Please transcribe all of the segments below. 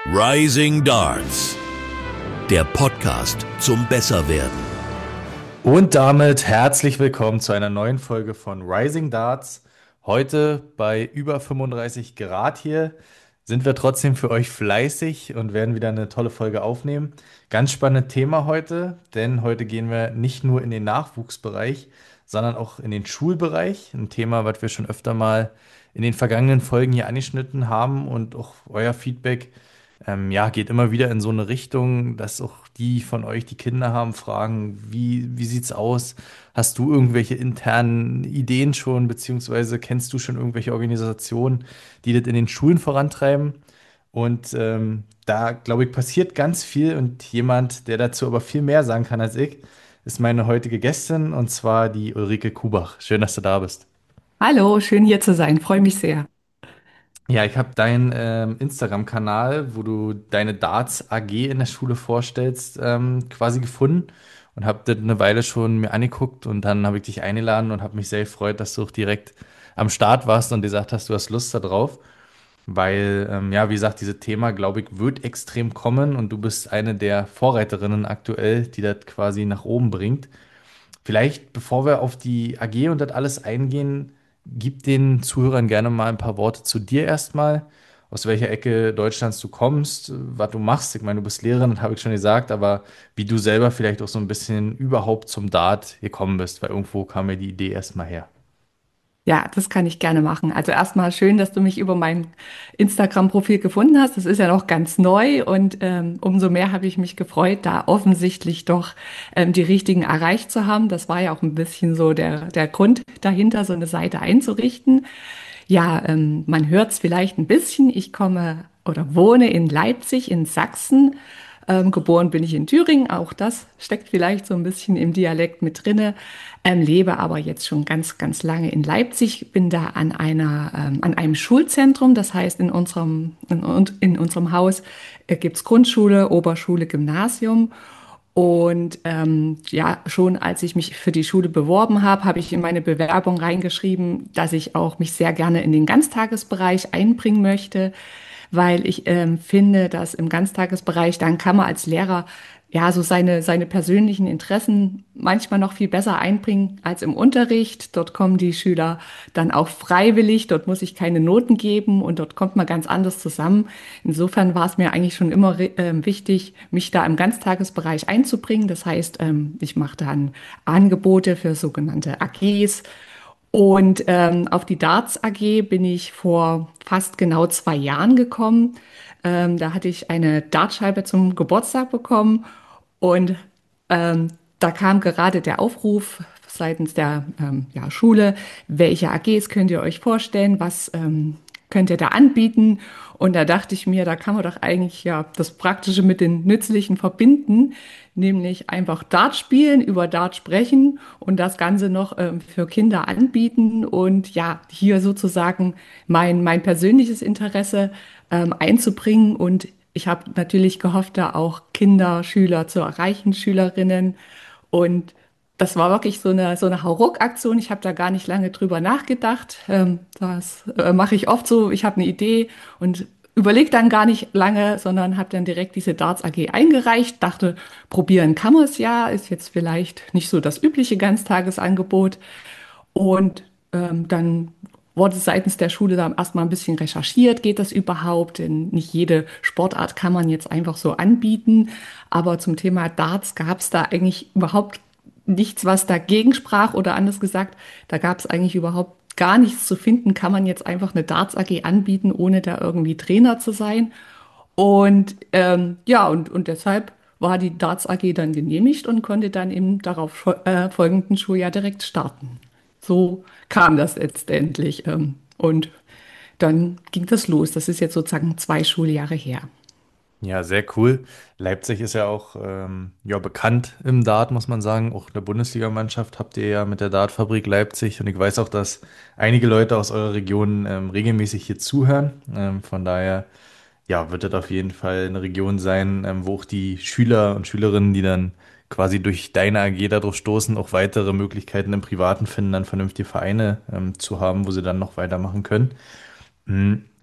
Rising Darts, der Podcast zum Besserwerden. Und damit herzlich willkommen zu einer neuen Folge von Rising Darts. Heute bei über 35 Grad hier sind wir trotzdem für euch fleißig und werden wieder eine tolle Folge aufnehmen. Ganz spannendes Thema heute, denn heute gehen wir nicht nur in den Nachwuchsbereich, sondern auch in den Schulbereich. Ein Thema, was wir schon öfter mal in den vergangenen Folgen hier angeschnitten haben und auch euer Feedback geht immer wieder in so eine Richtung, dass auch die von euch, die Kinder haben, fragen, wie sieht's aus? Hast du irgendwelche internen Ideen schon, beziehungsweise kennst du schon irgendwelche Organisationen, die das in den Schulen vorantreiben? Und da, glaube ich, passiert ganz viel und jemand, der dazu aber viel mehr sagen kann als ich, ist meine heutige Gästin und zwar die Ulrike Kubach. Schön, dass du da bist. Hallo, schön hier zu sein. Freue mich sehr. Ja, ich habe deinen Instagram-Kanal, wo du deine Darts AG in der Schule vorstellst, quasi gefunden und habe das eine Weile schon mir angeguckt und dann habe ich dich eingeladen und habe mich sehr gefreut, dass du auch direkt am Start warst und gesagt hast, du hast Lust darauf, weil, ja, wie gesagt, dieses Thema, glaube ich, wird extrem kommen und du bist eine der Vorreiterinnen aktuell, die das quasi nach oben bringt. Vielleicht, bevor wir auf die AG und das alles eingehen, gib den Zuhörern gerne mal ein paar Worte zu dir erstmal, aus welcher Ecke Deutschlands du kommst, was du machst. Ich meine, du bist Lehrerin, das habe ich schon gesagt, aber wie du selber vielleicht auch so ein bisschen überhaupt zum Dart gekommen bist, weil irgendwo kam mir die Idee erstmal her. Ja, das kann ich gerne machen. Also erstmal schön, dass du mich über mein Instagram-Profil gefunden hast. Das ist ja noch ganz neu und umso mehr habe ich mich gefreut, da offensichtlich doch die richtigen erreicht zu haben. Das war ja auch ein bisschen so der Grund dahinter, so eine Seite einzurichten. Ja, man hört es vielleicht ein bisschen. Ich komme oder wohne in Leipzig in Sachsen. Geboren bin ich in Thüringen, auch das steckt vielleicht so ein bisschen im Dialekt mit drinne. Lebe aber jetzt schon ganz, ganz lange in Leipzig, bin da an einem Schulzentrum, das heißt in unserem Haus gibt's Grundschule, Oberschule, Gymnasium. Und ja, schon als ich mich für die Schule beworben habe, habe ich in meine Bewerbung reingeschrieben, dass ich auch mich sehr gerne in den Ganztagesbereich einbringen möchte, weil ich finde, dass im Ganztagesbereich, dann kann man als Lehrer ja so seine persönlichen Interessen manchmal noch viel besser einbringen als im Unterricht. Dort kommen die Schüler dann auch freiwillig, dort muss ich keine Noten geben und dort kommt man ganz anders zusammen. Insofern war es mir eigentlich schon immer wichtig, mich da im Ganztagesbereich einzubringen. Das heißt, ich mache dann Angebote für sogenannte AGs. Und auf die Darts AG bin ich vor fast genau 2 Jahren gekommen. Da hatte ich eine Dartscheibe zum Geburtstag bekommen und da kam gerade der Aufruf seitens der ja, Schule, welche AGs könnt ihr euch vorstellen, was könnt ihr da anbieten? Und da dachte ich mir, da kann man doch eigentlich ja das Praktische mit den Nützlichen verbinden, nämlich einfach Dart spielen, über Dart sprechen und das Ganze noch für Kinder anbieten und ja, hier sozusagen mein persönliches Interesse einzubringen. Und ich habe natürlich gehofft, da auch Kinder, Schüler zu erreichen, Schülerinnen. Und das war wirklich so eine Hauruck-Aktion. Ich habe da gar nicht lange drüber nachgedacht. Das mache ich oft so. Ich habe eine Idee und überlege dann gar nicht lange, sondern habe dann direkt diese Darts AG eingereicht. Dachte, probieren kann man es ja. Ist jetzt vielleicht nicht so das übliche Ganztagesangebot. Und dann wurde seitens der Schule da erstmal ein bisschen recherchiert, geht das überhaupt? Denn nicht jede Sportart kann man jetzt einfach so anbieten. Aber zum Thema Darts gab es da eigentlich überhaupt nichts, was dagegen sprach oder anders gesagt, da gab es eigentlich überhaupt gar nichts zu finden. Kann man jetzt einfach eine Darts AG anbieten, ohne da irgendwie Trainer zu sein? Und ja, und deshalb war die Darts AG dann genehmigt und konnte dann im darauf folgenden Schuljahr direkt starten. So kam das letztendlich. Und dann ging das los. Das ist jetzt sozusagen 2 Schuljahre her. Ja, sehr cool. Leipzig ist ja auch ja, bekannt im Dart, muss man sagen. Auch in der Bundesligamannschaft habt ihr ja mit der Dartfabrik Leipzig. Und ich weiß auch, dass einige Leute aus eurer Region regelmäßig hier zuhören. Von daher, ja, wird das auf jeden Fall eine Region sein, wo auch die Schüler und Schülerinnen, die dann quasi durch deine AG darauf stoßen, auch weitere Möglichkeiten im Privaten finden, dann vernünftige Vereine zu haben, wo sie dann noch weitermachen können.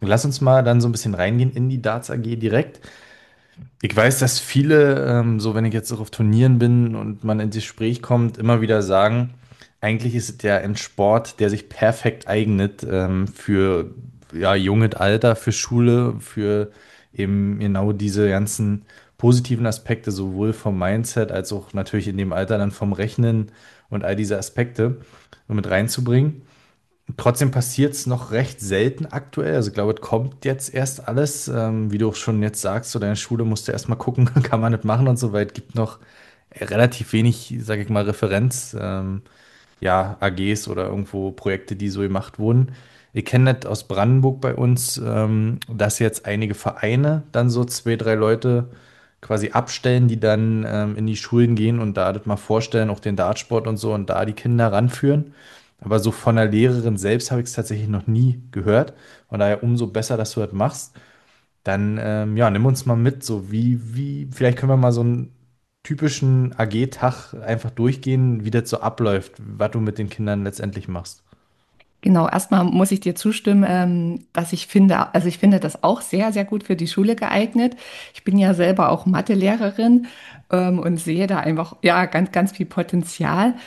Lass uns mal dann so ein bisschen reingehen in die Darts AG direkt. Ich weiß, dass viele, so wenn ich jetzt auch auf Turnieren bin und man ins Gespräch kommt, immer wieder sagen, eigentlich ist es ja ein Sport, der sich perfekt eignet für ja, junges Alter, für Schule, für eben genau diese ganzen positiven Aspekte, sowohl vom Mindset als auch natürlich in dem Alter dann vom Rechnen und all diese Aspekte mit reinzubringen. Trotzdem passiert es noch recht selten aktuell. Also ich glaube, es kommt jetzt erst alles. Wie du auch schon jetzt sagst, so deine Schule musst du erst mal gucken, kann man das machen und so weiter. Gibt noch relativ wenig, sage ich mal, Referenz, ja, AGs oder irgendwo Projekte, die so gemacht wurden. Ich kenne das aus Brandenburg bei uns, dass jetzt einige Vereine dann so zwei, drei Leute quasi abstellen, die dann in die Schulen gehen und da das mal vorstellen, auch den Dartsport und so und da die Kinder ranführen. Aber so von der Lehrerin selbst habe ich es tatsächlich noch nie gehört. Von daher umso besser, dass du das machst. Dann, ja, nimm uns mal mit, so vielleicht können wir mal so einen typischen AG-Tag einfach durchgehen, wie das so abläuft, was du mit den Kindern letztendlich machst. Genau, erstmal muss ich dir zustimmen, dass ich finde, also ich finde das auch sehr, sehr gut für die Schule geeignet. Ich bin ja selber auch Mathelehrerin, und sehe da einfach, ja, ganz, ganz viel Potenzial.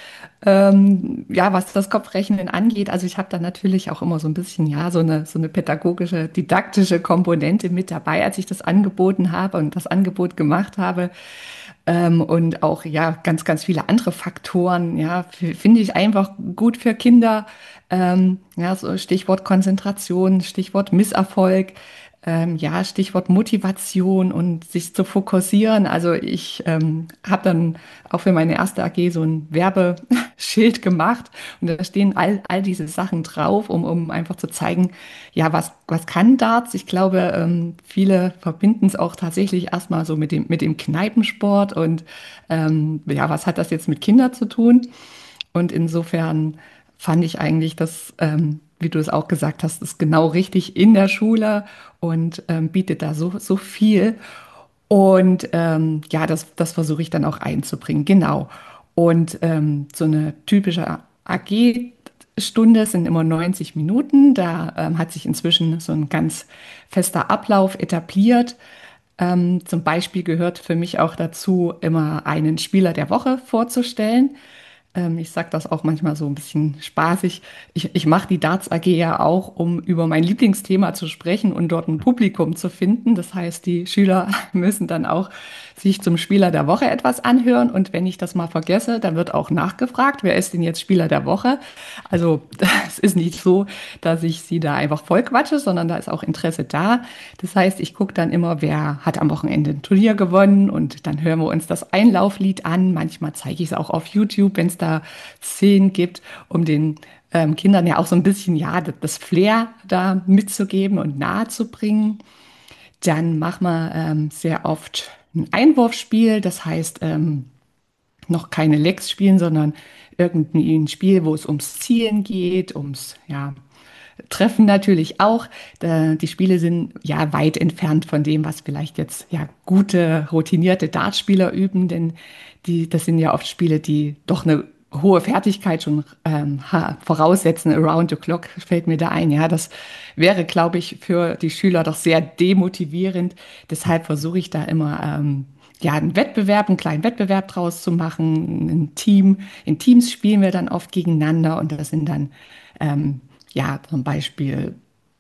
Ja, was das Kopfrechnen angeht, also ich habe da natürlich auch immer so ein bisschen, ja, so eine pädagogische, didaktische Komponente mit dabei, als ich das angeboten habe und das Angebot gemacht habe. Und auch, ja, ganz, ganz viele andere Faktoren, ja, finde ich einfach gut für Kinder. Ja, so Stichwort Konzentration, Stichwort Misserfolg, ja, Stichwort Motivation und sich zu fokussieren. Also ich habe dann auch für meine erste AG so ein Werbeschild gemacht und da stehen all diese Sachen drauf, um einfach zu zeigen, ja, was kann Darts? Ich glaube, viele verbinden es auch tatsächlich erstmal so mit dem Kneipensport und ja, was hat das jetzt mit Kindern zu tun? Und insofern fand ich eigentlich, dass, wie du es auch gesagt hast, ist genau richtig in der Schule und bietet da so viel. Und ja, das versuche ich dann auch einzubringen, genau. Und so eine typische AG-Stunde sind immer 90 Minuten. Da hat sich inzwischen so ein ganz fester Ablauf etabliert. Zum Beispiel gehört für mich auch dazu, immer einen Spieler der Woche vorzustellen. Ich sage das auch manchmal so ein bisschen spaßig. Ich mache die Darts AG ja auch, um über mein Lieblingsthema zu sprechen und dort ein Publikum zu finden. Das heißt, die Schüler müssen dann auch sich zum Spieler der Woche etwas anhören. Und wenn ich das mal vergesse, dann wird auch nachgefragt, wer ist denn jetzt Spieler der Woche? Also es ist nicht so, dass ich sie da einfach vollquatsche, sondern da ist auch Interesse da. Das heißt, ich gucke dann immer, wer hat am Wochenende ein Turnier gewonnen und dann hören wir uns das Einlauflied an. Manchmal zeige ich es auch auf YouTube, wenn es da Szenen gibt, um den Kindern ja auch so ein bisschen, ja, das Flair da mitzugeben und nahezubringen. Dann machen wir sehr oft ein Einwurfspiel, das heißt noch keine Lecks spielen, sondern irgendwie ein Spiel, wo es ums Zielen geht, ums ja, Treffen natürlich auch. Die Spiele sind ja weit entfernt von dem, was vielleicht jetzt ja gute, routinierte Dartspieler üben, denn das sind ja oft Spiele, die doch eine hohe Fertigkeit schon voraussetzen. Around the clock fällt mir da ein. Ja, das wäre, glaube ich, für die Schüler doch sehr demotivierend. Deshalb versuche ich da immer ja, einen Wettbewerb, einen kleinen Wettbewerb draus zu machen. In Teams spielen wir dann oft gegeneinander und das sind dann ja, zum Beispiel,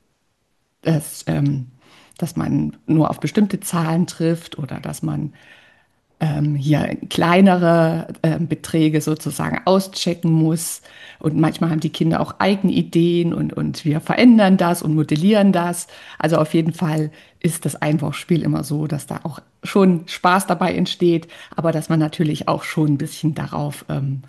dass man nur auf bestimmte Zahlen trifft oder dass man hier kleinere Beträge sozusagen auschecken muss. Und manchmal haben die Kinder auch eigene Ideen und wir verändern das und modellieren das. Also auf jeden Fall ist das Einwurfspiel immer so, dass da auch schon Spaß dabei entsteht, aber dass man natürlich auch schon ein bisschen darauf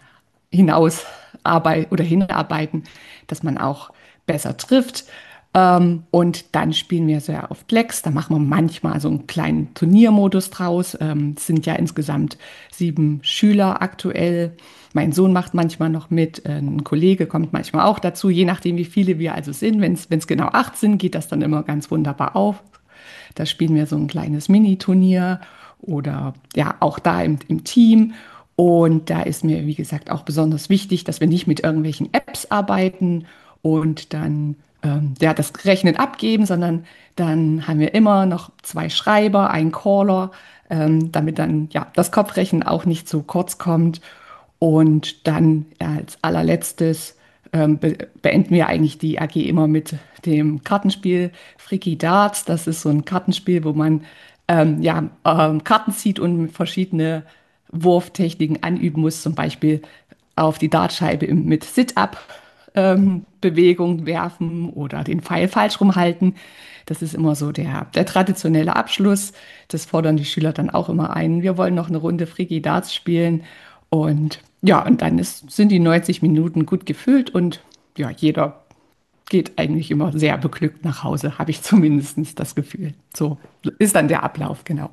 hinarbeiten, dass man auch besser trifft. Und dann spielen wir sehr oft Lecks. Da machen wir manchmal so einen kleinen Turniermodus draus. Es sind ja insgesamt 7 Schüler aktuell. Mein Sohn macht manchmal noch mit. Ein Kollege kommt manchmal auch dazu, je nachdem, wie viele wir also sind. Wenn es genau 8 sind, geht das dann immer ganz wunderbar auf. Da spielen wir so ein kleines Mini-Turnier oder ja, auch da im Team. Und da ist mir, wie gesagt, auch besonders wichtig, dass wir nicht mit irgendwelchen Apps arbeiten und dann ja, das Rechnen abgeben, sondern dann haben wir immer noch zwei Schreiber, einen Caller, damit dann ja das Kopfrechnen auch nicht zu kurz kommt. Und dann ja, als allerletztes beenden wir eigentlich die AG immer mit dem Kartenspiel Freaky Darts. Das ist so ein Kartenspiel, wo man Karten zieht und verschiedene Wurftechniken anüben muss, zum Beispiel auf die Dartscheibe mit Sit-Up Bewegung werfen oder den Pfeil falsch rumhalten. Das ist immer so der traditionelle Abschluss. Das fordern die Schüler dann auch immer ein. Wir wollen noch eine Runde Freaky Darts spielen. Und ja, und dann sind die 90 Minuten gut gefüllt und ja, jeder geht eigentlich immer sehr beglückt nach Hause, habe ich zumindest das Gefühl. So ist dann der Ablauf, genau.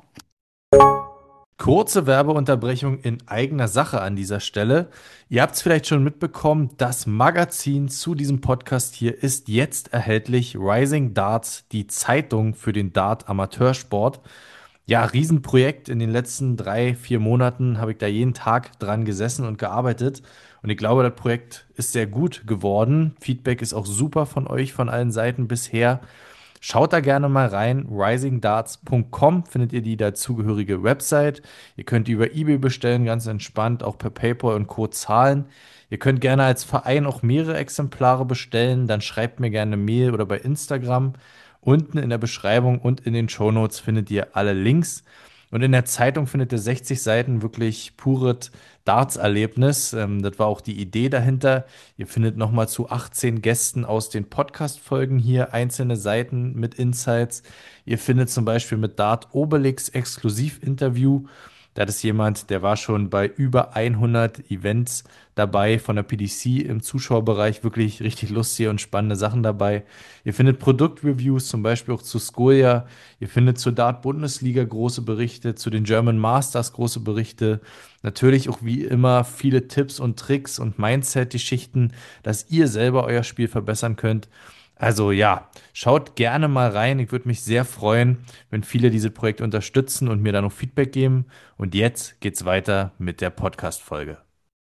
Kurze Werbeunterbrechung in eigener Sache an dieser Stelle. Ihr habt es vielleicht schon mitbekommen, das Magazin zu diesem Podcast hier ist jetzt erhältlich. Rising Darts, die Zeitung für den Dart-Amateursport. Ja, Riesenprojekt. In den letzten 3, 4 Monaten habe ich da jeden Tag dran gesessen und gearbeitet. Und ich glaube, das Projekt ist sehr gut geworden. Feedback ist auch super von euch, von allen Seiten bisher. Schaut da gerne mal rein. risingdarts.com findet ihr die dazugehörige Website. Ihr könnt die über eBay bestellen, ganz entspannt, auch per PayPal und Co. zahlen. Ihr könnt gerne als Verein auch mehrere Exemplare bestellen. Dann schreibt mir gerne eine Mail oder bei Instagram. Unten in der Beschreibung und in den Shownotes findet ihr alle Links. Und in der Zeitung findet ihr 60 Seiten wirklich pures Darts-Erlebnis. Das war auch die Idee dahinter. Ihr findet nochmal zu 18 Gästen aus den Podcast-Folgen hier einzelne Seiten mit Insights. Ihr findet zum Beispiel mit Dart Obelix Exklusiv-Interview. Das ist jemand, der war schon bei über 100 Events dabei von der PDC im Zuschauerbereich. Wirklich richtig lustige und spannende Sachen dabei. Ihr findet Produktreviews, zum Beispiel auch zu Skolia. Ihr findet zur Dart-Bundesliga große Berichte, zu den German Masters große Berichte. Natürlich auch wie immer viele Tipps und Tricks und Mindset-Geschichten, dass ihr selber euer Spiel verbessern könnt. Also ja, schaut gerne mal rein. Ich würde mich sehr freuen, wenn viele diese Projekte unterstützen und mir da noch Feedback geben. Und jetzt geht's weiter mit der Podcast-Folge.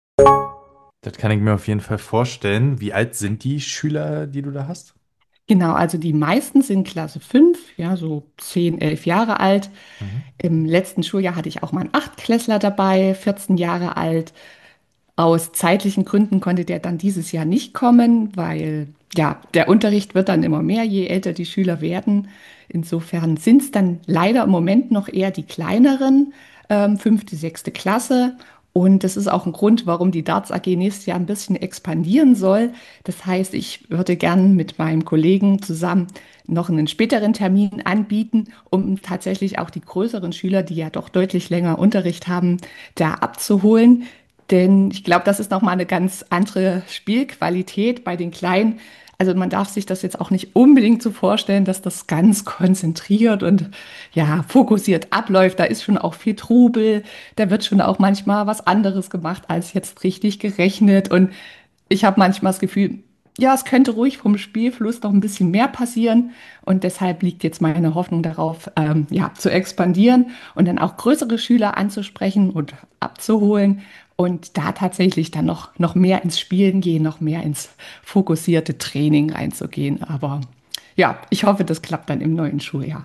Das kann ich mir auf jeden Fall vorstellen. Wie alt sind die Schüler, die du da hast? Genau, also die meisten sind Klasse 5, ja, so 10, 11 Jahre alt. Mhm. Im letzten Schuljahr hatte ich auch mal einen Achtklässler dabei, 14 Jahre alt. Aus zeitlichen Gründen konnte der dann dieses Jahr nicht kommen, weil ja, der Unterricht wird dann immer mehr, je älter die Schüler werden. Insofern sind es dann leider im Moment noch eher die kleineren, 5., 6. Klasse. Und das ist auch ein Grund, warum die Darts AG nächstes Jahr ein bisschen expandieren soll. Das heißt, ich würde gern mit meinem Kollegen zusammen noch einen späteren Termin anbieten, um tatsächlich auch die größeren Schüler, die ja doch deutlich länger Unterricht haben, da abzuholen. Denn ich glaube, das ist nochmal eine ganz andere Spielqualität bei den Kleinen. Also man darf sich das jetzt auch nicht unbedingt so vorstellen, dass das ganz konzentriert und ja, fokussiert abläuft. Da ist schon auch viel Trubel. Da wird schon auch manchmal was anderes gemacht, als jetzt richtig gerechnet. Und ich habe manchmal das Gefühl, ja, es könnte ruhig vom Spielfluss noch ein bisschen mehr passieren. Und deshalb liegt jetzt meine Hoffnung darauf, ja, zu expandieren und dann auch größere Schüler anzusprechen und abzuholen. Und da tatsächlich dann noch mehr ins Spielen gehen, noch mehr ins fokussierte Training reinzugehen. Aber ja, ich hoffe, das klappt dann im neuen Schuljahr.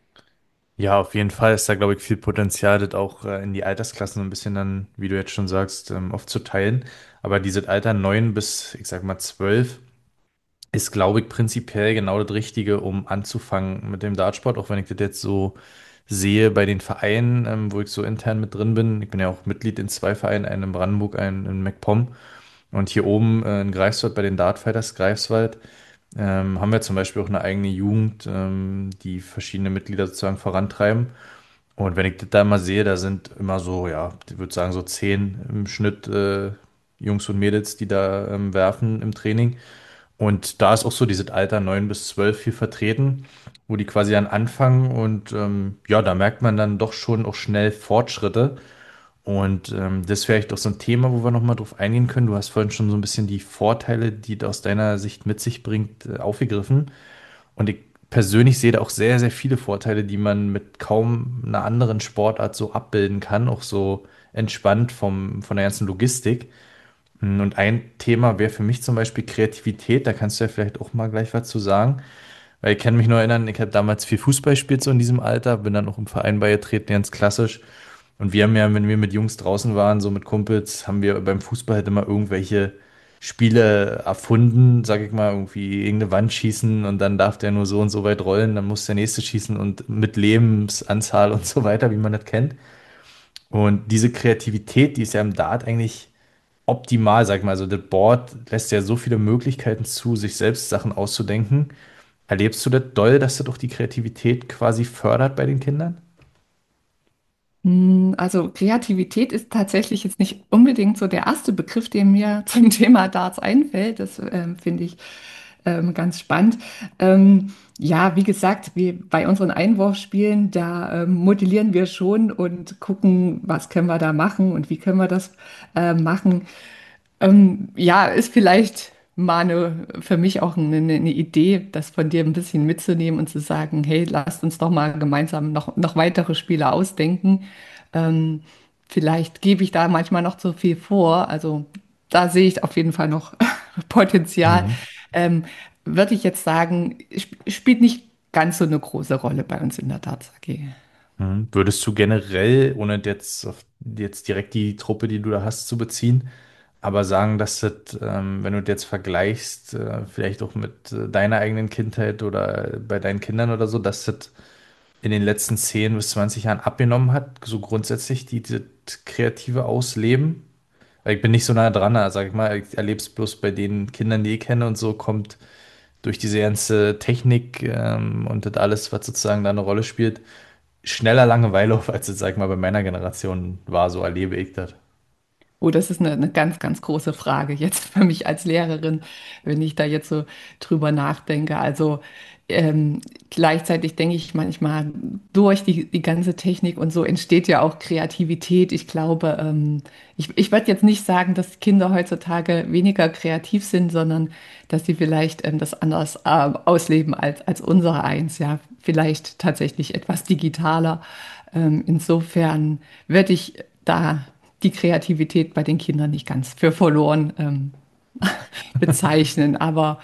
Ja, auf jeden Fall ist da, glaube ich, viel Potenzial, das auch in die Altersklassen so ein bisschen dann, wie du jetzt schon sagst, aufzuteilen. Aber dieses Alter 9 bis, ich sag mal, 12 ist, glaube ich, prinzipiell genau das Richtige, um anzufangen mit dem Dartsport, auch wenn ich das jetzt so sehe bei den Vereinen, wo ich so intern mit drin bin. Ich bin ja auch Mitglied in 2 Vereinen, einen in Brandenburg, einen in MacPom. Und hier oben in Greifswald bei den Dartfighters Greifswald haben wir zum Beispiel auch eine eigene Jugend, die verschiedene Mitglieder sozusagen vorantreiben. Und wenn ich das da mal sehe, da sind immer so, ja, ich würde sagen so 10 im Schnitt Jungs und Mädels, die da werfen im Training. Und da ist auch so dieses Alter 9 bis 12 viel vertreten, wo die quasi dann anfangen und ja, da merkt man dann doch schon auch schnell Fortschritte. Und das ist vielleicht auch so ein Thema, wo wir nochmal drauf eingehen können. Du hast vorhin schon so ein bisschen die Vorteile, die das aus deiner Sicht mit sich bringt, aufgegriffen. Und ich persönlich sehe da auch sehr, sehr viele Vorteile, die man mit kaum einer anderen Sportart so abbilden kann, auch so entspannt von der ganzen Logistik. Und ein Thema wäre für mich zum Beispiel Kreativität. Da kannst du ja vielleicht auch mal gleich was zu sagen. Weil ich kann mich nur erinnern, ich habe damals viel Fußball gespielt, so in diesem Alter, bin dann auch im Verein beigetreten, ganz klassisch. Und wir haben ja, wenn wir mit Jungs draußen waren, so mit Kumpels, haben wir beim Fußball halt immer irgendwelche Spiele erfunden, sag ich mal, irgendwie irgendeine Wand schießen und dann darf der nur so und so weit rollen, dann muss der nächste schießen und mit Lebensanzahl und so weiter, wie man das kennt. Und diese Kreativität, die ist ja im Dart eigentlich optimal, sag ich mal. Also das Board lässt ja so viele Möglichkeiten zu, sich selbst Sachen auszudenken. Erlebst du das doll, dass das auch die Kreativität quasi fördert bei den Kindern? Also Kreativität ist tatsächlich jetzt nicht unbedingt so der erste Begriff, der mir zum Thema Darts einfällt. Das finde ich ganz spannend. Ja, wie gesagt, bei unseren Einwurfspielen, da modellieren wir schon und gucken, was können wir da machen und wie können wir das machen. Ja, ist vielleicht mal für mich auch eine Idee, das von dir ein bisschen mitzunehmen und zu sagen, hey, lasst uns doch mal gemeinsam noch weitere Spiele ausdenken. Ähm, Vielleicht gebe ich da manchmal noch zu viel vor. Also da sehe ich auf jeden Fall noch Potenzial. Mhm. Ähm, Würde ich jetzt sagen, spielt nicht ganz so eine große Rolle bei uns in der Darts AG. Mhm. Würdest du generell, ohne jetzt auf jetzt direkt die Truppe, die du da hast, zu beziehen, aber sagen, dass das, wenn du das jetzt vergleichst, vielleicht auch mit deiner eigenen Kindheit oder bei deinen Kindern oder so, dass das in den letzten 10 bis 20 Jahren abgenommen hat, so grundsätzlich dieses kreative Ausleben? Weil ich bin nicht so nah dran, sag ich mal, ich erlebe es bloß bei den Kindern, die ich kenne und so, kommt durch diese ganze Technik und das alles, was sozusagen da eine Rolle spielt, schneller Langeweile auf, als es, sag ich mal, bei meiner Generation war, so erlebe ich das. Oh, das ist eine ganz, ganz große Frage jetzt für mich als Lehrerin, wenn ich da jetzt so drüber nachdenke. Also ähm, gleichzeitig denke ich manchmal, durch die ganze Technik und so entsteht ja auch Kreativität. Ich glaube, ich würde jetzt nicht sagen, dass Kinder heutzutage weniger kreativ sind, sondern dass sie vielleicht das anders ausleben als unsere eins. Ja, vielleicht tatsächlich etwas digitaler. Insofern würde ich da die Kreativität bei den Kindern nicht ganz für verloren bezeichnen. Aber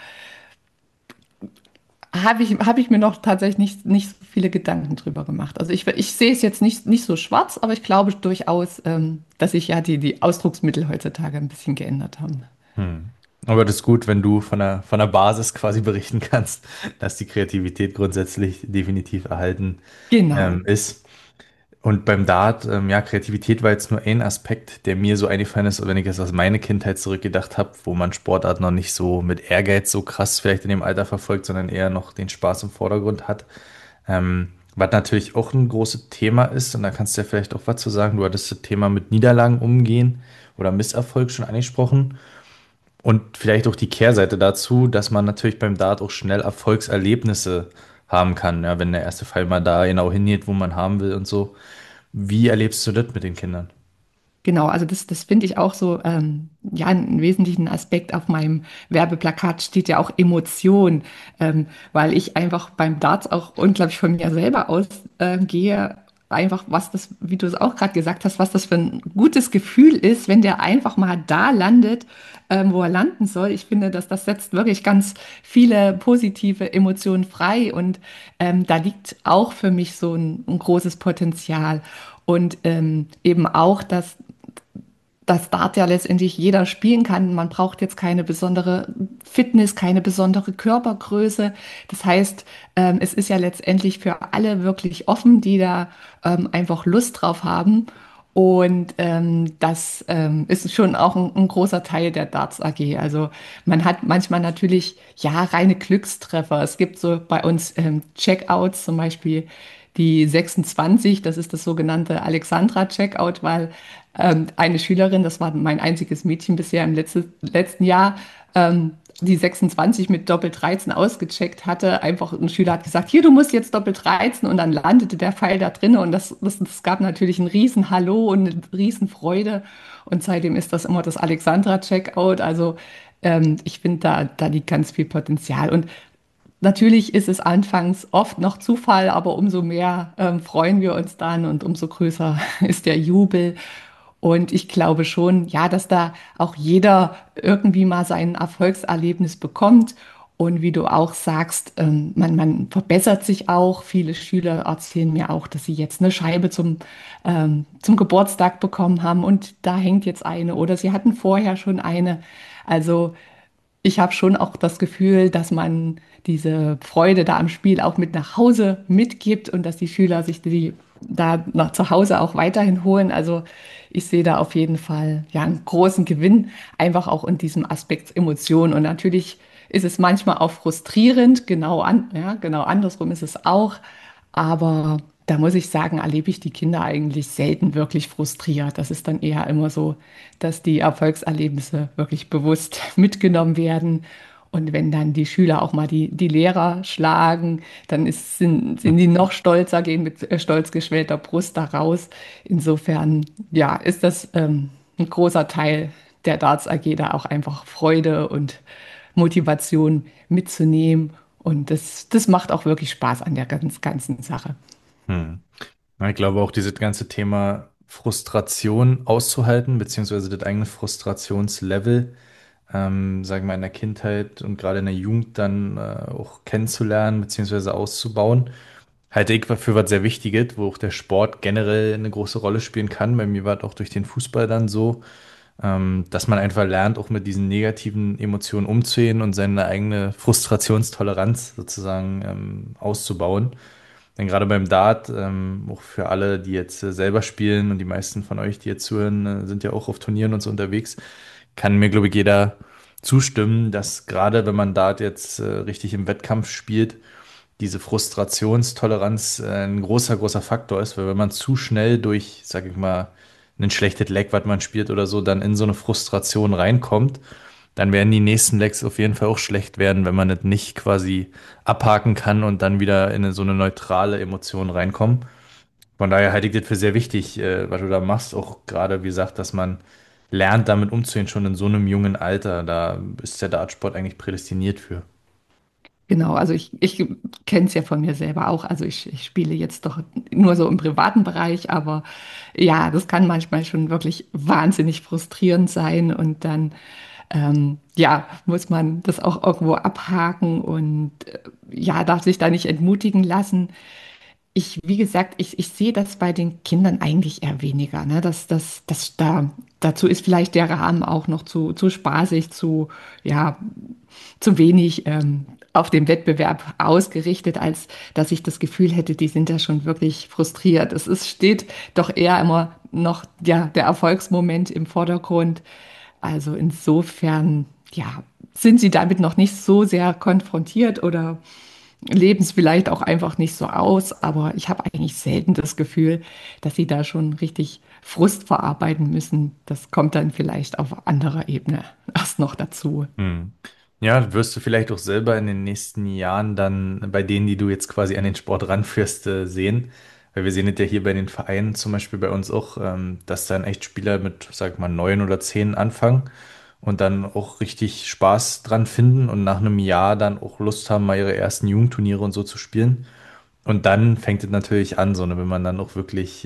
hab ich mir noch tatsächlich nicht so viele Gedanken drüber gemacht. Also ich sehe es jetzt nicht so schwarz, aber ich glaube durchaus, dass sich ja die Ausdrucksmittel heutzutage ein bisschen geändert haben. Hm. Aber das ist gut, wenn du von der Basis quasi berichten kannst, dass die Kreativität grundsätzlich definitiv erhalten Genau. ist. Und beim Dart, ja, Kreativität war jetzt nur ein Aspekt, der mir so eingefallen ist, wenn ich jetzt aus meiner Kindheit zurückgedacht habe, wo man Sportart noch nicht so mit Ehrgeiz so krass vielleicht in dem Alter verfolgt, sondern eher noch den Spaß im Vordergrund hat. Was natürlich auch ein großes Thema ist, und da kannst du ja vielleicht auch was zu sagen, du hattest das Thema mit Niederlagen umgehen oder Misserfolg schon angesprochen. Und vielleicht auch die Kehrseite dazu, dass man natürlich beim Dart auch schnell Erfolgserlebnisse haben kann, ja, wenn der erste Pfeil mal da genau hingeht, wo man haben will und so. Wie erlebst du das mit den Kindern? Genau, also das finde ich auch so, ja, einen wesentlichen Aspekt auf meinem Werbeplakat steht ja auch Emotion, weil ich einfach beim Darts auch unglaublich von mir selber ausgehe, einfach was das, wie du es auch gerade gesagt hast, was das für ein gutes Gefühl ist, wenn der einfach mal da landet, wo er landen soll. Ich finde, dass das setzt wirklich ganz viele positive Emotionen frei und da liegt auch für mich so ein großes Potenzial. Und eben auch, dass das Dart ja letztendlich jeder spielen kann. Man braucht jetzt keine besondere Fitness, keine besondere Körpergröße. Das heißt, es ist ja letztendlich für alle wirklich offen, die da einfach Lust drauf haben. Und das ist schon auch ein großer Teil der Darts AG. Also man hat manchmal natürlich ja reine Glückstreffer. Es gibt so bei uns Checkouts, zum Beispiel die 26, das ist das sogenannte Alexandra-Checkout, weil eine Schülerin, das war mein einziges Mädchen bisher im letzten Jahr, die 26 mit Doppel 13 ausgecheckt hatte. Einfach ein Schüler hat gesagt, hier, du musst jetzt Doppel 13 und dann landete der Pfeil da drin und das gab natürlich ein riesen Hallo und eine riesen Freude und seitdem ist das immer das Alexandra-Checkout. Also ich finde, da liegt ganz viel Potenzial und natürlich ist es anfangs oft noch Zufall, aber umso mehr freuen wir uns dann und umso größer ist der Jubel. Und ich glaube schon, ja, dass da auch jeder irgendwie mal sein Erfolgserlebnis bekommt. Und wie du auch sagst, man verbessert sich auch. Viele Schüler erzählen mir auch, dass sie jetzt eine Scheibe zum Geburtstag bekommen haben und da hängt jetzt eine oder sie hatten vorher schon eine. Also ich habe schon auch das Gefühl, dass man diese Freude da am Spiel auch mit nach Hause mitgibt und dass die Schüler sich die da nach zu Hause auch weiterhin holen. Also ich sehe da auf jeden Fall ja einen großen Gewinn, einfach auch in diesem Aspekt Emotion. Und natürlich ist es manchmal auch frustrierend, genau andersrum ist es auch. Aber da muss ich sagen, erlebe ich die Kinder eigentlich selten wirklich frustriert. Das ist dann eher immer so, dass die Erfolgserlebnisse wirklich bewusst mitgenommen werden. Und wenn dann die Schüler auch mal die Lehrer schlagen, dann sind die noch stolzer, gehen mit stolz geschwellter Brust da raus. Insofern, ja, ist das ein großer Teil der Darts AG da auch einfach Freude und Motivation mitzunehmen. Und das macht auch wirklich Spaß an der ganzen Sache. Hm. Ja, ich glaube auch, dieses ganze Thema Frustration auszuhalten, beziehungsweise das eigene Frustrationslevel, sagen wir mal, in der Kindheit und gerade in der Jugend dann auch kennenzulernen, beziehungsweise auszubauen, halte ich für was sehr Wichtiges, wo auch der Sport generell eine große Rolle spielen kann. Bei mir war es auch durch den Fußball dann so, dass man einfach lernt, auch mit diesen negativen Emotionen umzugehen und seine eigene Frustrationstoleranz sozusagen auszubauen. Denn gerade beim Dart, auch für alle, die jetzt selber spielen und die meisten von euch, die jetzt zuhören, sind ja auch auf Turnieren und so unterwegs, kann mir, glaube ich, jeder zustimmen, dass gerade wenn man Dart jetzt richtig im Wettkampf spielt, diese Frustrationstoleranz ein großer Faktor ist, weil wenn man zu schnell durch, sag ich mal, ein schlechtes Leck, was man spielt oder so, dann in so eine Frustration reinkommt, dann werden die nächsten Lecks auf jeden Fall auch schlecht werden, wenn man es nicht quasi abhaken kann und dann wieder in so eine neutrale Emotion reinkommen. Von daher halte ich das für sehr wichtig, was du da machst. Auch gerade, wie gesagt, dass man lernt, damit umzugehen, schon in so einem jungen Alter. Da ist der Dartsport eigentlich prädestiniert für. Genau, also ich kenne es ja von mir selber auch. Also ich spiele jetzt doch nur so im privaten Bereich, aber ja, das kann manchmal schon wirklich wahnsinnig frustrierend sein und dann ja, muss man das auch irgendwo abhaken und ja, darf sich da nicht entmutigen lassen. Wie gesagt, ich sehe das bei den Kindern eigentlich eher weniger, ne? Dazu ist vielleicht der Rahmen auch noch zu spaßig, ja, zu wenig auf den Wettbewerb ausgerichtet, als dass ich das Gefühl hätte, die sind da schon wirklich frustriert. Steht doch eher immer noch ja, der Erfolgsmoment im Vordergrund. Also insofern, ja, sind sie damit noch nicht so sehr konfrontiert oder leben es vielleicht auch einfach nicht so aus, aber ich habe eigentlich selten das Gefühl, dass sie da schon richtig Frust verarbeiten müssen. Das kommt dann vielleicht auf anderer Ebene erst noch dazu. Hm. Ja, wirst du vielleicht auch selber in den nächsten Jahren dann bei denen, die du jetzt quasi an den Sport ranführst, sehen. Weil wir sehen es ja hier bei den Vereinen, zum Beispiel bei uns auch, dass dann echt Spieler mit, sag mal, 9 oder 10 anfangen und dann auch richtig Spaß dran finden und nach einem Jahr dann auch Lust haben, mal ihre ersten Jugendturniere und so zu spielen. Und dann fängt es natürlich an, so, ne, wenn man dann auch wirklich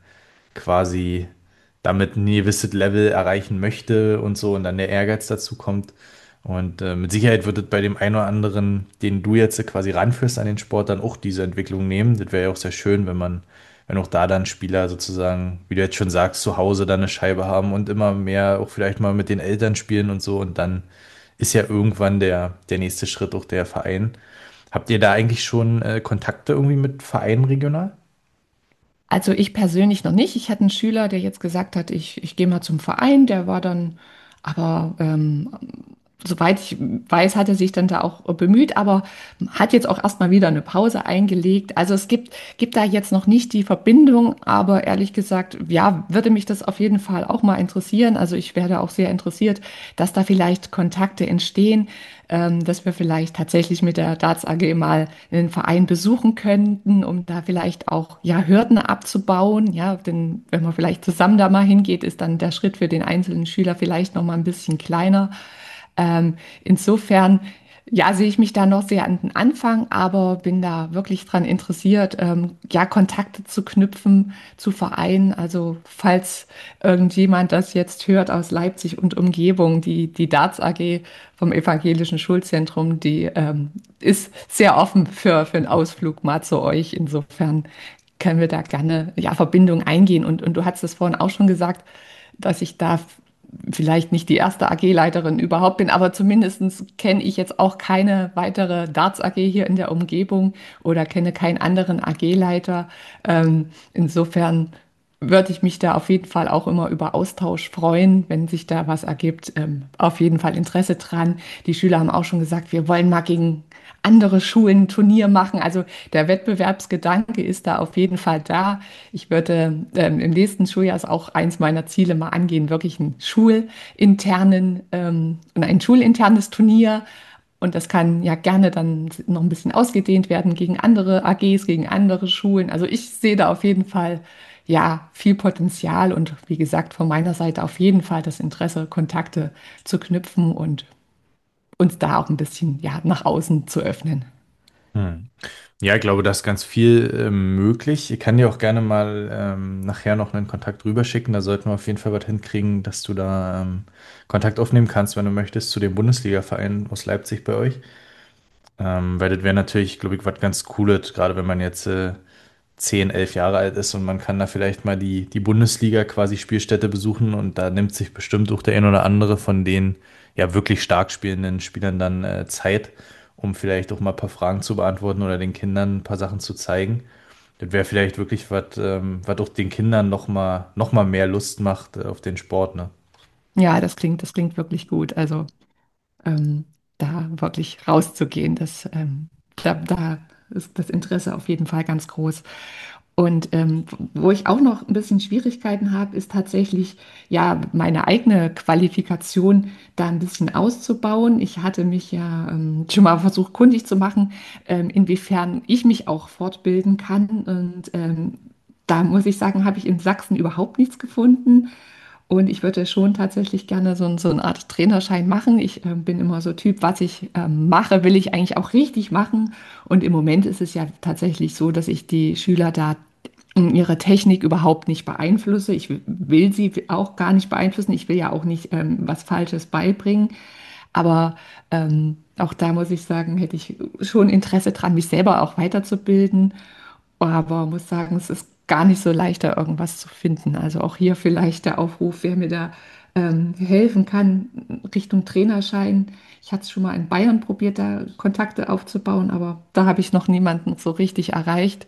quasi damit ein gewisses Level erreichen möchte und so und dann der Ehrgeiz dazu kommt. Und mit Sicherheit wird es bei dem einen oder anderen, den du jetzt quasi ranführst an den Sport, dann auch diese Entwicklung nehmen. Das wäre ja auch sehr schön, wenn auch da dann Spieler sozusagen, wie du jetzt schon sagst, zu Hause dann eine Scheibe haben und immer mehr auch vielleicht mal mit den Eltern spielen und so. Und dann ist ja irgendwann der nächste Schritt auch der Verein. Habt ihr da eigentlich schon Kontakte irgendwie mit Vereinen regional? Also ich persönlich noch nicht. Ich hatte einen Schüler, der jetzt gesagt hat, ich gehe mal zum Verein. Der war dann aber soweit ich weiß, hat er sich dann da auch bemüht, aber hat jetzt auch erstmal wieder eine Pause eingelegt. Also gibt da jetzt noch nicht die Verbindung, aber ehrlich gesagt, ja, würde mich das auf jeden Fall auch mal interessieren. Also ich werde auch sehr interessiert, dass da vielleicht Kontakte entstehen, dass wir vielleicht tatsächlich mit der Darts AG mal einen Verein besuchen könnten, um da vielleicht auch ja Hürden abzubauen. Ja, denn wenn man vielleicht zusammen da mal hingeht, ist dann der Schritt für den einzelnen Schüler vielleicht noch mal ein bisschen kleiner. Insofern Ja, sehe ich mich da noch sehr an den Anfang, aber bin da wirklich dran interessiert, ja, Kontakte zu knüpfen zu Vereinen. Also falls irgendjemand das jetzt hört aus Leipzig und Umgebung, die Darts AG vom Evangelischen Schulzentrum, die ist sehr offen für einen Ausflug mal zu euch. Insofern können wir da gerne ja, Verbindungen eingehen. Und du hast es vorhin auch schon gesagt, dass ich da vielleicht nicht die erste AG-Leiterin überhaupt bin, aber zumindest kenne ich jetzt auch keine weitere Darts AG hier in der Umgebung oder kenne keinen anderen AG-Leiter. Insofern würde ich mich da auf jeden Fall auch immer über Austausch freuen, wenn sich da was ergibt. Auf jeden Fall Interesse dran. Die Schüler haben auch schon gesagt, wir wollen mal gegen andere Schulen ein Turnier machen. Also der Wettbewerbsgedanke ist da auf jeden Fall da. Ich würde im nächsten Schuljahr ist auch eins meiner Ziele mal angehen, wirklich ein schulinternes Turnier. Und das kann ja gerne dann noch ein bisschen ausgedehnt werden gegen andere AGs, gegen andere Schulen. Also ich sehe da auf jeden Fall ja viel Potenzial und wie gesagt von meiner Seite auf jeden Fall das Interesse, Kontakte zu knüpfen und uns da auch ein bisschen ja nach außen zu öffnen. Hm. Ja, ich glaube, da ist ganz viel möglich. Ich kann dir auch gerne mal nachher noch einen Kontakt rüberschicken. Da sollten wir auf jeden Fall was hinkriegen, dass du da Kontakt aufnehmen kannst, wenn du möchtest, zu dem Bundesliga-Verein aus Leipzig bei euch. Weil das wäre natürlich, glaube ich, was ganz Cooles, gerade wenn man jetzt 10, 11 Jahre alt ist und man kann da vielleicht mal die Bundesliga quasi Spielstätte besuchen und da nimmt sich bestimmt auch der ein oder andere von den ja wirklich stark spielenden Spielern dann Zeit, um vielleicht auch mal ein paar Fragen zu beantworten oder den Kindern ein paar Sachen zu zeigen. Das wäre vielleicht wirklich was, was auch den Kindern noch mal mehr Lust macht auf den Sport, ne? Ja, das klingt wirklich gut. Also ähm, da wirklich rauszugehen, da ist das Interesse auf jeden Fall ganz groß. Und wo ich auch noch ein bisschen Schwierigkeiten habe, ist tatsächlich ja meine eigene Qualifikation da ein bisschen auszubauen. Ich hatte mich ja schon mal versucht, kundig zu machen, inwiefern ich mich auch fortbilden kann. Und da muss ich sagen, habe ich in Sachsen überhaupt nichts gefunden. Und ich würde schon tatsächlich gerne so eine Art Trainerschein machen. Ich bin immer so Typ, was ich mache, will ich eigentlich auch richtig machen. Und im Moment ist es ja tatsächlich so, dass ich die Schüler da in ihrer Technik überhaupt nicht beeinflusse. Ich will sie auch gar nicht beeinflussen. Ich will ja auch nicht was Falsches beibringen. Aber auch da muss ich sagen, hätte ich schon Interesse dran, mich selber auch weiterzubilden. Aber muss sagen, es ist gar nicht so leicht, da irgendwas zu finden. Also auch hier vielleicht der Aufruf, wer mir da helfen kann, Richtung Trainerschein. Ich hatte es schon mal in Bayern probiert, da Kontakte aufzubauen, aber da habe ich noch niemanden so richtig erreicht.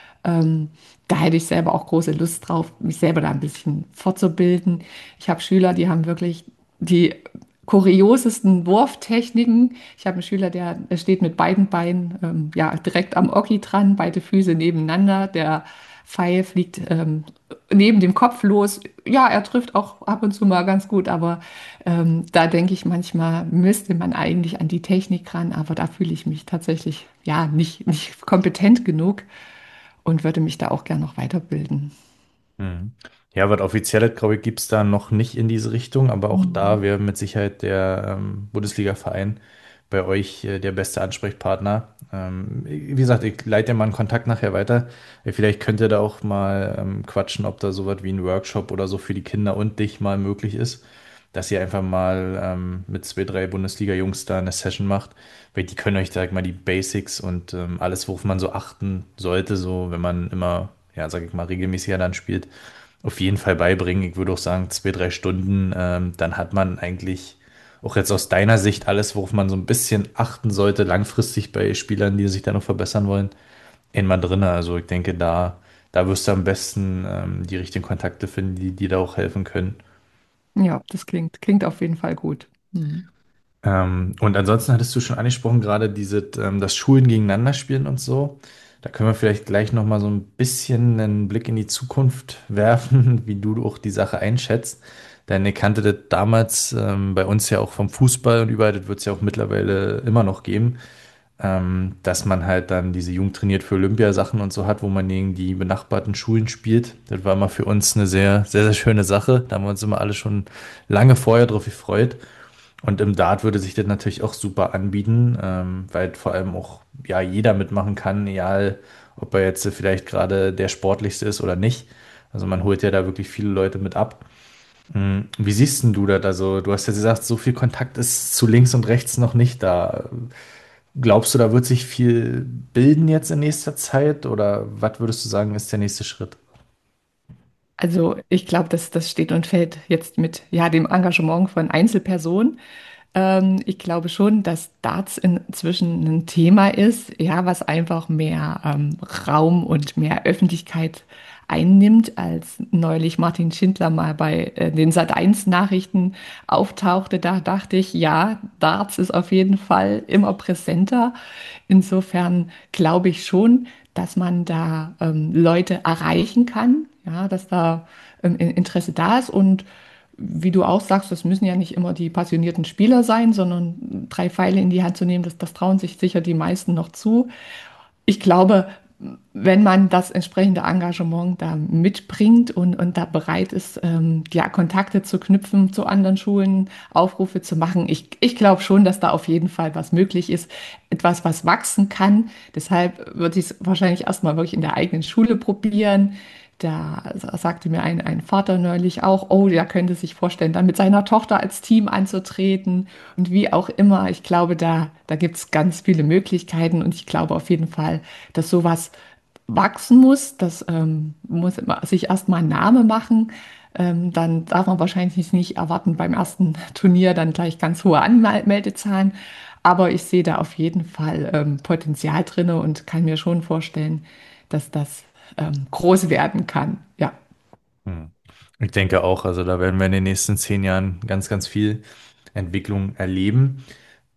Da hätte ich selber auch große Lust drauf, mich selber da ein bisschen fortzubilden. Ich habe Schüler, die haben wirklich die kuriosesten Wurftechniken. Ich habe einen Schüler, der steht mit beiden Beinen ja, direkt am Oki dran, beide Füße nebeneinander. Der Pfeil fliegt neben dem Kopf los. Ja, er trifft auch ab und zu mal ganz gut, aber da denke ich manchmal, müsste man eigentlich an die Technik ran, aber da fühle ich mich tatsächlich ja nicht kompetent genug und würde mich da auch gern noch weiterbilden. Mhm. Ja, was Offizielles, glaube ich, gibt es da noch nicht in diese Richtung, aber auch da Mhm. wäre mit Sicherheit der Bundesliga-Verein bei euch der beste Ansprechpartner. Wie gesagt, ich leite dir mal einen Kontakt nachher weiter. Vielleicht könnt ihr da auch mal quatschen, ob da sowas wie ein Workshop oder so für die Kinder und dich mal möglich ist, dass ihr einfach mal mit zwei, drei Bundesliga-Jungs da eine Session macht, weil die können euch, sag ich mal, die Basics und alles, worauf man so achten sollte, so wenn man immer, ja, sag ich mal, regelmäßiger dann spielt, auf jeden Fall beibringen. Ich würde auch sagen, zwei, drei Stunden, dann hat man eigentlich auch jetzt aus deiner Sicht alles, worauf man so ein bisschen achten sollte, langfristig bei Spielern, die sich da noch verbessern wollen, einmal drin. Also ich denke, da wirst du am besten die richtigen Kontakte finden, die da auch helfen können. Ja, das klingt auf jeden Fall gut. Mhm. Und ansonsten hattest du schon angesprochen, gerade das Schulen gegeneinander spielen und so. Da können wir vielleicht gleich nochmal so ein bisschen einen Blick in die Zukunft werfen, wie du auch die Sache einschätzt. Denn ich kannte das damals bei uns ja auch vom Fußball und überall, das wird es ja auch mittlerweile immer noch geben, dass man halt dann diese Jugend trainiert für Olympiasachen und so hat, wo man gegen die benachbarten Schulen spielt. Das war immer für uns eine sehr, sehr, sehr schöne Sache. Da haben wir uns immer alle schon lange vorher drauf gefreut. Und im Dart würde sich das natürlich auch super anbieten, weil vor allem auch ja jeder mitmachen kann, egal ob er jetzt vielleicht gerade der Sportlichste ist oder nicht. Also man holt ja da wirklich viele Leute mit ab. Wie siehst denn du das? Also du hast ja gesagt, so viel Kontakt ist zu links und rechts noch nicht da. Glaubst du, da wird sich viel bilden jetzt in nächster Zeit oder was würdest du sagen, ist der nächste Schritt? Also ich glaube, das steht und fällt jetzt mit ja, dem Engagement von Einzelpersonen. Ich glaube schon, dass Darts inzwischen ein Thema ist, ja, was einfach mehr Raum und mehr Öffentlichkeit einnimmt, als neulich Martin Schindler mal bei den Sat.1 Nachrichten auftauchte. Da dachte ich, ja, Darts ist auf jeden Fall immer präsenter. Insofern glaube ich schon, dass man da Leute erreichen kann, ja, dass da Interesse da ist und wie du auch sagst, das müssen ja nicht immer die passionierten Spieler sein, sondern drei Pfeile in die Hand zu nehmen, das trauen sich sicher die meisten noch zu. Ich glaube, wenn man das entsprechende Engagement da mitbringt und da bereit ist, ja, Kontakte zu knüpfen zu anderen Schulen, Aufrufe zu machen, ich glaube schon, dass da auf jeden Fall was möglich ist, etwas, was wachsen kann. Deshalb würde ich es wahrscheinlich erstmal wirklich in der eigenen Schule probieren. Da sagte mir ein Vater neulich auch, oh, der könnte sich vorstellen, dann mit seiner Tochter als Team anzutreten und wie auch immer. Ich glaube, da gibt es ganz viele Möglichkeiten und ich glaube auf jeden Fall, dass sowas wachsen muss. Das muss sich erstmal einen Namen machen. Dann darf man wahrscheinlich nicht erwarten, beim ersten Turnier dann gleich ganz hohe Anmeldezahlen. Aber ich sehe da auf jeden Fall Potenzial drin und kann mir schon vorstellen, dass das groß werden kann. Ja. Hm. Ich denke auch, also da werden wir in den nächsten 10 Jahren ganz, ganz viel Entwicklung erleben.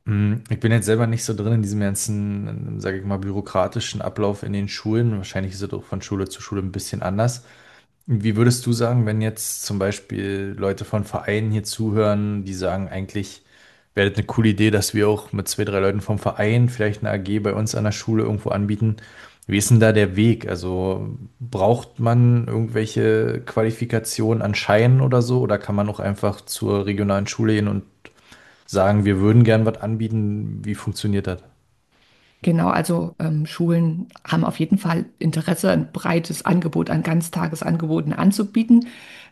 Ich bin jetzt selber nicht so drin in diesem ganzen, sage ich mal, bürokratischen Ablauf in den Schulen. Wahrscheinlich ist es auch von Schule zu Schule ein bisschen anders. Wie würdest du sagen, wenn jetzt zum Beispiel Leute von Vereinen hier zuhören, die sagen, eigentlich wäre das eine coole Idee, dass wir auch mit zwei, drei Leuten vom Verein vielleicht eine AG bei uns an der Schule irgendwo anbieten? Wie ist denn da der Weg? Also braucht man irgendwelche Qualifikationen an Scheinen oder so? Oder kann man auch einfach zur regionalen Schule gehen und sagen, wir würden gern was anbieten? Wie funktioniert das? Genau, also Schulen haben auf jeden Fall Interesse, ein breites Angebot an Ganztagesangeboten anzubieten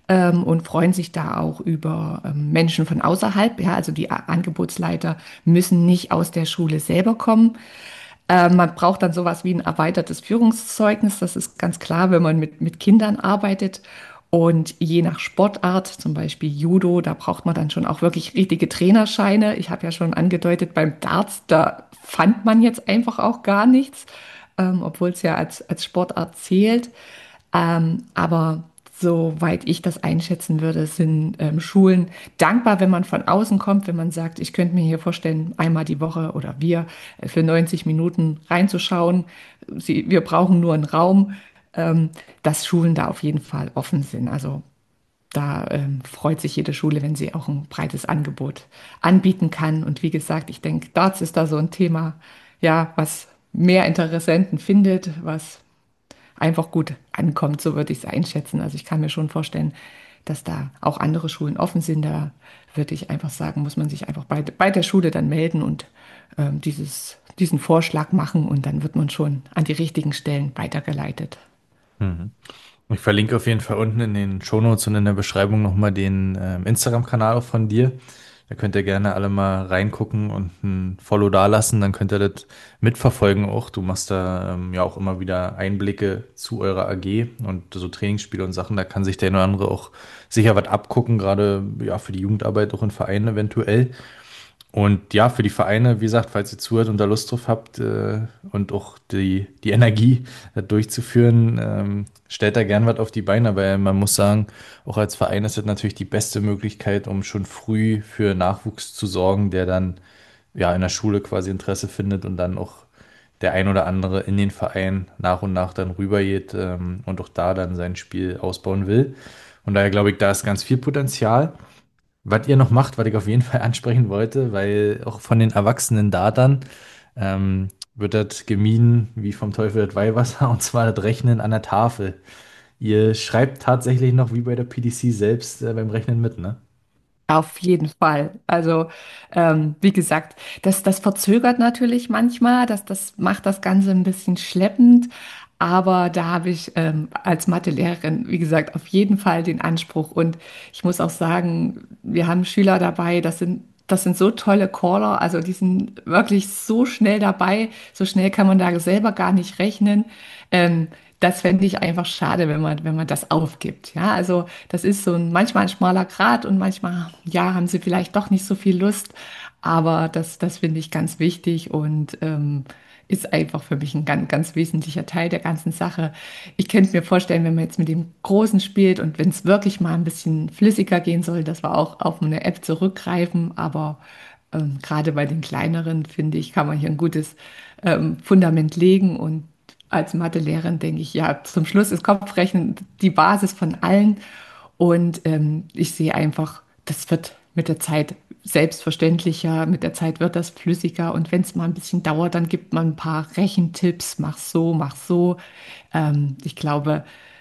und freuen sich da auch über Menschen von außerhalb. Ja, also die Angebotsleiter müssen nicht aus der Schule selber kommen. Man braucht dann sowas wie ein erweitertes Führungszeugnis. Das ist ganz klar, wenn man mit Kindern arbeitet. Und je nach Sportart, zum Beispiel Judo, da braucht man dann schon auch wirklich richtige Trainerscheine. Ich habe ja schon angedeutet, beim Darts, da fand man jetzt einfach auch gar nichts, obwohl es ja als Sportart zählt. Aber soweit ich das einschätzen würde, sind Schulen dankbar, wenn man von außen kommt, wenn man sagt, ich könnte mir hier vorstellen, einmal die Woche oder wir für 90 Minuten reinzuschauen. Wir brauchen nur einen Raum, dass Schulen da auf jeden Fall offen sind. Also da freut sich jede Schule, wenn sie auch ein breites Angebot anbieten kann. Und wie gesagt, ich denke, Darts ist da so ein Thema, ja, was mehr Interessenten findet, was einfach gut ankommt, so würde ich es einschätzen. Also ich kann mir schon vorstellen, dass da auch andere Schulen offen sind. Da würde ich einfach sagen, muss man sich einfach bei der Schule dann melden und diesen Vorschlag machen und dann wird man schon an die richtigen Stellen weitergeleitet. Mhm. Ich verlinke auf jeden Fall unten in den Shownotes und in der Beschreibung nochmal den Instagram-Kanal auch von dir. Da könnt ihr gerne alle mal reingucken und ein Follow dalassen. Dann könnt ihr das mitverfolgen auch. Du machst da ja auch immer wieder Einblicke zu eurer AG und so Trainingsspiele und Sachen. Da kann sich der eine oder andere auch sicher was abgucken, gerade ja für die Jugendarbeit auch in Vereinen eventuell. Und ja, für die Vereine, wie gesagt, falls ihr zuhört und da Lust drauf habt und auch die Energie, das durchzuführen, stellt da gern was auf die Beine, weil man muss sagen, auch als Verein ist das natürlich die beste Möglichkeit, um schon früh für Nachwuchs zu sorgen, der dann ja in der Schule quasi Interesse findet und dann auch der ein oder andere in den Verein nach und nach dann rübergeht und auch da dann sein Spiel ausbauen will. Und daher glaube ich, da ist ganz viel Potenzial. Was ihr noch macht, was ich auf jeden Fall ansprechen wollte, weil auch von den erwachsenen Datern wird das gemieden wie vom Teufel das Weihwasser, und zwar das Rechnen an der Tafel. Ihr schreibt tatsächlich noch wie bei der PDC selbst beim Rechnen mit, ne? Auf jeden Fall. Also, wie gesagt, das verzögert natürlich manchmal, das macht das Ganze ein bisschen schleppend. Aber da habe ich als Mathelehrerin, wie gesagt, auf jeden Fall den Anspruch. Und ich muss auch sagen, wir haben Schüler dabei, das sind so tolle Caller, also die sind wirklich so schnell dabei. So schnell kann man da selber gar nicht rechnen. Ähm, Das fände ich einfach schade, wenn man das aufgibt. Ja, also das ist so manchmal ein schmaler Grat und manchmal, ja, haben sie vielleicht doch nicht so viel Lust. Aber das finde ich ganz wichtig und ist einfach für mich ein ganz, ganz wesentlicher Teil der ganzen Sache. Ich könnte mir vorstellen, wenn man jetzt mit dem Großen spielt und wenn es wirklich mal ein bisschen flüssiger gehen soll, dass wir auch auf eine App zurückgreifen. Aber gerade bei den kleineren, finde ich, kann man hier ein gutes Fundament legen. Und als Mathelehrerin denke ich, ja, zum Schluss ist Kopfrechnen die Basis von allen. Und ich sehe einfach, das wird mit der Zeit selbstverständlicher, mit der Zeit wird das flüssiger. Und wenn es mal ein bisschen dauert, dann gibt man ein paar Rechentipps, mach so, mach so. Ich glaube,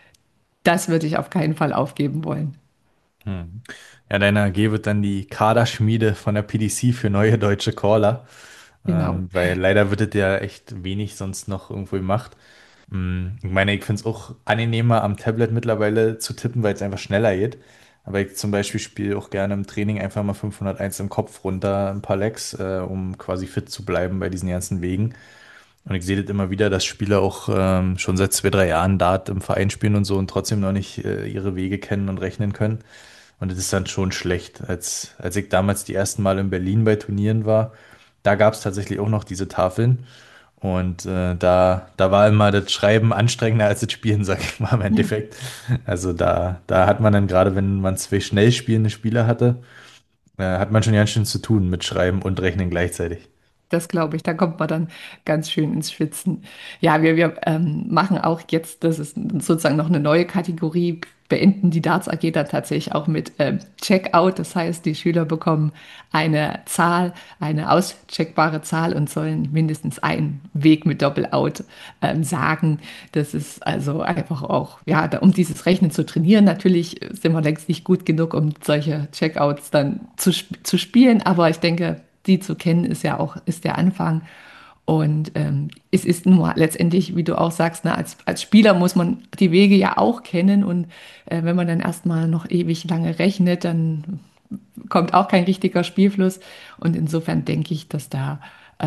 das würde ich auf keinen Fall aufgeben wollen. Hm. Ja, deine AG wird dann die Kaderschmiede von der PDC für neue deutsche Caller, Genau. weil leider wird es ja echt wenig sonst noch irgendwo gemacht. Ich meine, ich finde es auch angenehmer am Tablet mittlerweile zu tippen, weil es einfach schneller geht. Aber ich zum Beispiel spiele auch gerne im Training einfach mal 501 im Kopf runter, ein paar Lecks, um quasi fit zu bleiben bei diesen ganzen Wegen. Und ich sehe das immer wieder, dass Spieler auch schon seit 2, 3 Jahren Dart im Verein spielen und so und trotzdem noch nicht ihre Wege kennen und rechnen können. Und das ist dann schon schlecht. Als ich damals die ersten Mal in Berlin bei Turnieren war, da gab es tatsächlich auch noch diese Tafeln. Und da war immer das Schreiben anstrengender als das Spielen, sag ich mal im Endeffekt. Also da hat man dann gerade, wenn man zwei schnell spielende Spieler hatte, hat man schon ganz schön zu tun mit Schreiben und Rechnen gleichzeitig. Das glaube ich, da kommt man dann ganz schön ins Schwitzen. Ja, wir machen auch jetzt, das ist sozusagen noch eine neue Kategorie, beenden die Darts AG dann tatsächlich auch mit Checkout. Das heißt, die Schüler bekommen eine Zahl, eine auscheckbare Zahl und sollen mindestens einen Weg mit Doppel-Out sagen. Das ist also einfach auch, ja, um dieses Rechnen zu trainieren. Natürlich sind wir längst nicht gut genug, um solche Checkouts dann zu spielen, aber ich denke, die zu kennen, ist ja auch, ist der Anfang. Und es ist nun mal letztendlich, wie du auch sagst, ne, als Spieler muss man die Wege ja auch kennen. Und wenn man dann erstmal noch ewig lange rechnet, dann kommt auch kein richtiger Spielfluss. Und insofern denke ich, dass da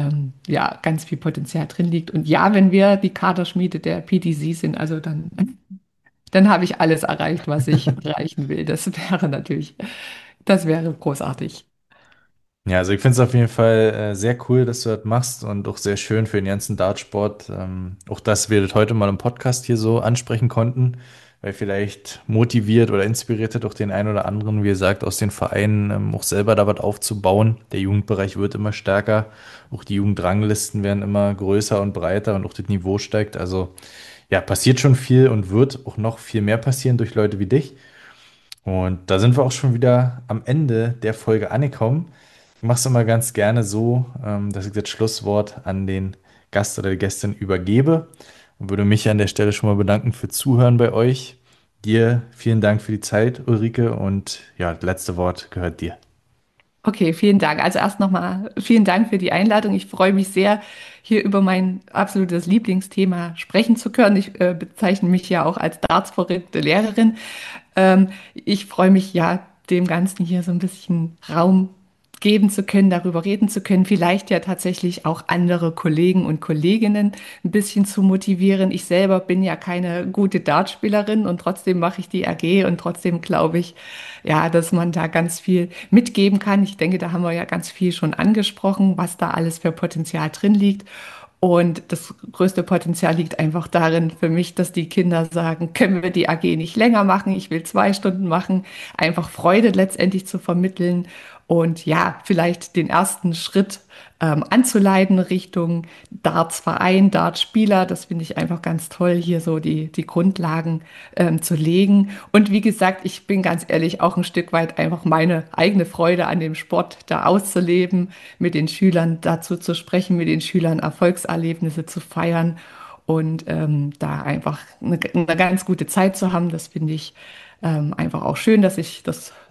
ja ganz viel Potenzial drin liegt. Und ja, wenn wir die Kaderschmiede der PDC sind, also dann habe ich alles erreicht, was ich erreichen will. Das wäre großartig. Ja, also ich finde es auf jeden Fall sehr cool, dass du das machst und auch sehr schön für den ganzen Dartsport. Auch, dass wir das heute mal im Podcast hier so ansprechen konnten, weil vielleicht motiviert oder inspiriert hat auch den einen oder anderen, wie gesagt, aus den Vereinen auch selber da was aufzubauen. Der Jugendbereich wird immer stärker, auch die Jugendranglisten werden immer größer und breiter und auch das Niveau steigt. Also ja, passiert schon viel und wird auch noch viel mehr passieren durch Leute wie dich. Und da sind wir auch schon wieder am Ende der Folge angekommen. Ich mache es immer ganz gerne so, dass ich das Schlusswort an den Gast oder die Gästin übergebe und würde mich an der Stelle schon mal bedanken für Zuhören bei euch. Dir vielen Dank für die Zeit, Ulrike, und ja, das letzte Wort gehört dir. Okay, vielen Dank. Also erst nochmal vielen Dank für die Einladung. Ich freue mich sehr, hier über mein absolutes Lieblingsthema sprechen zu können. Ich bezeichne mich ja auch als dartsverrückte Lehrerin. Ich freue mich ja, dem Ganzen hier so ein bisschen Raum geben zu können, darüber reden zu können, vielleicht ja tatsächlich auch andere Kollegen und Kolleginnen ein bisschen zu motivieren. Ich selber bin ja keine gute Dartspielerin und trotzdem mache ich die AG und trotzdem glaube ich, ja, dass man da ganz viel mitgeben kann. Ich denke, da haben wir ja ganz viel schon angesprochen, was da alles für Potenzial drin liegt. Und das größte Potenzial liegt einfach darin für mich, dass die Kinder sagen, können wir die AG nicht länger machen, ich will 2 Stunden machen, einfach Freude letztendlich zu vermitteln und ja, vielleicht den ersten Schritt anzuleiten Richtung Dartsverein, Dartspieler. Das finde ich einfach ganz toll, hier so die Grundlagen zu legen. Und wie gesagt, ich bin ganz ehrlich auch ein Stück weit einfach meine eigene Freude an dem Sport da auszuleben, mit den Schülern dazu zu sprechen, mit den Schülern Erfolgserlebnisse zu feiern und da einfach eine ganz gute Zeit zu haben. Das finde ich einfach auch schön, dass ich das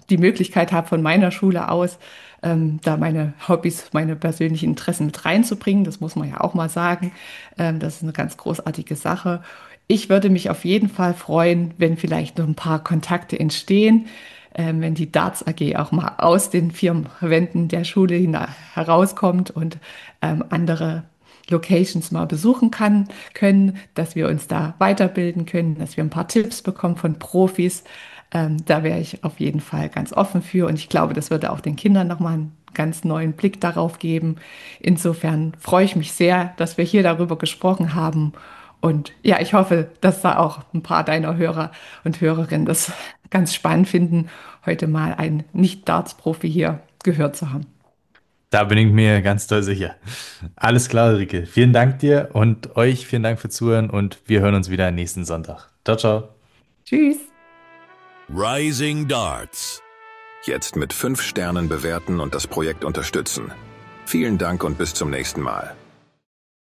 die Möglichkeit habe, von meiner Schule aus da meine Hobbys, meine persönlichen Interessen mit reinzubringen. Das muss man ja auch mal sagen. Das ist eine ganz großartige Sache. Ich würde mich auf jeden Fall freuen, wenn vielleicht noch ein paar Kontakte entstehen, wenn die Darts AG auch mal aus den 4 Wänden der Schule herauskommt und andere Locations mal besuchen können, dass wir uns da weiterbilden können, dass wir ein paar Tipps bekommen von Profis. Da wäre ich auf jeden Fall ganz offen für, und ich glaube, das würde auch den Kindern nochmal einen ganz neuen Blick darauf geben. Insofern freue ich mich sehr, dass wir hier darüber gesprochen haben, und ja, ich hoffe, dass da auch ein paar deiner Hörer und Hörerinnen das ganz spannend finden, heute mal einen Nicht-Darts-Profi hier gehört zu haben. Da bin ich mir ganz doll sicher. Alles klar, Rike. Vielen Dank dir und euch vielen Dank für Zuhören und wir hören uns wieder nächsten Sonntag. Ciao, ciao. Tschüss. Rising Darts. Jetzt mit 5 Sternen bewerten und das Projekt unterstützen. Vielen Dank und bis zum nächsten Mal.